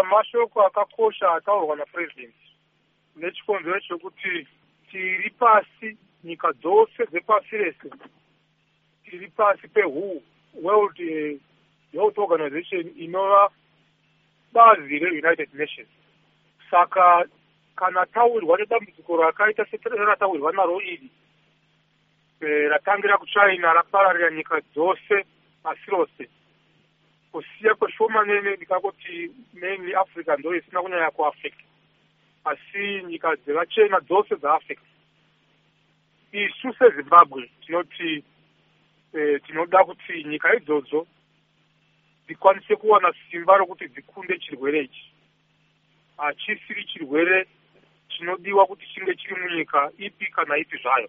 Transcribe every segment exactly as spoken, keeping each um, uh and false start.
mashoko akakosha ataurwa napresident nechikonzero chekuti tiri pasi, nyika dzose dzepasi rese tiri pasi pehu World uh, Health Organization inova bazi reUnited Nations. Saka kana taurirwa nedambudziko rakaita serataurirwa naro iri e, ratangira kuchina rapararira nyika dzose pasi rose, kusiya kweshomanene ndikangoti mainly Africa ndo isina kunyanya kuaffect, asi nyika dzevachena dzose dzaaffect. Isu seZimbabwe tinoti e, tinoda kuti nyika idzodzo dzikwanise kuwana simba rokuti dzikunde chirwere ichi. Hachisiri chirwere chinodiwa kuti chinge chiri munyika ipi kana ipi zvayo.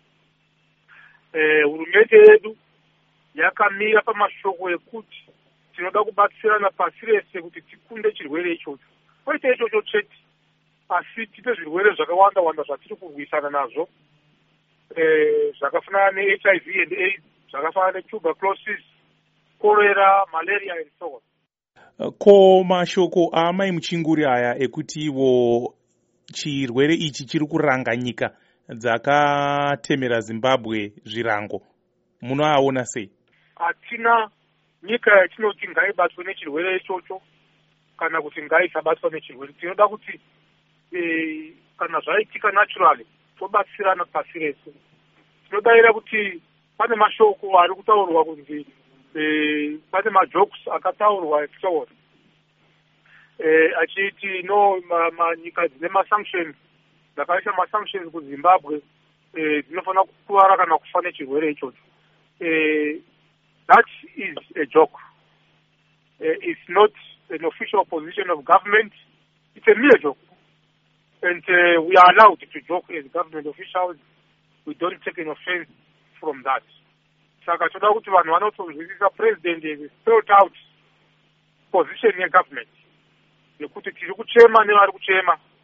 Hurumende e, yedu yakamira pamashoko ekuti tinoda kubatsirana pasi rese kuti tikunde chirwere ichocho. Kwete ichocho chete, asi tipe zvirwere zvakawanda wanda zvatiri kurwisana nazvo, e, zvakafanana neH I V and AIDS, zvakafanana netuberculosis, cholera, malaria and so on. Ko mashoko amai muchinguri aya ekuti ivo chirwere ichi chiri kuranga nyika dzakatemera Zimbabwe zvirango, munoaona sei? Hatina nyika yatinoti ngaibatwe nechirwere ichocho kana kuti ngaisabatwa nechirwere. Tinoda kuti e, kana zvaitika naturally tobatsirana pasi rese. Tinodavira kuti pane mashoko ari kutaurwa kunzi e, pane majokes akataurwa ekutaura e, achiti no nyika ma, dzine masanctions dzakaisa masanctions kuZimbabwe e, dzinofanira kukuvara kana kufa nechirwere ichocho. E, that is a joke. E, it's not an official position of government. It's a mere joke. And uh, we are allowed to joke as government officials. We don't take an offense from that. Saka toda kuti vanhu vanotozwisisa president has spelled out position yegovernment yekuti tiri kuchema nevari kuchema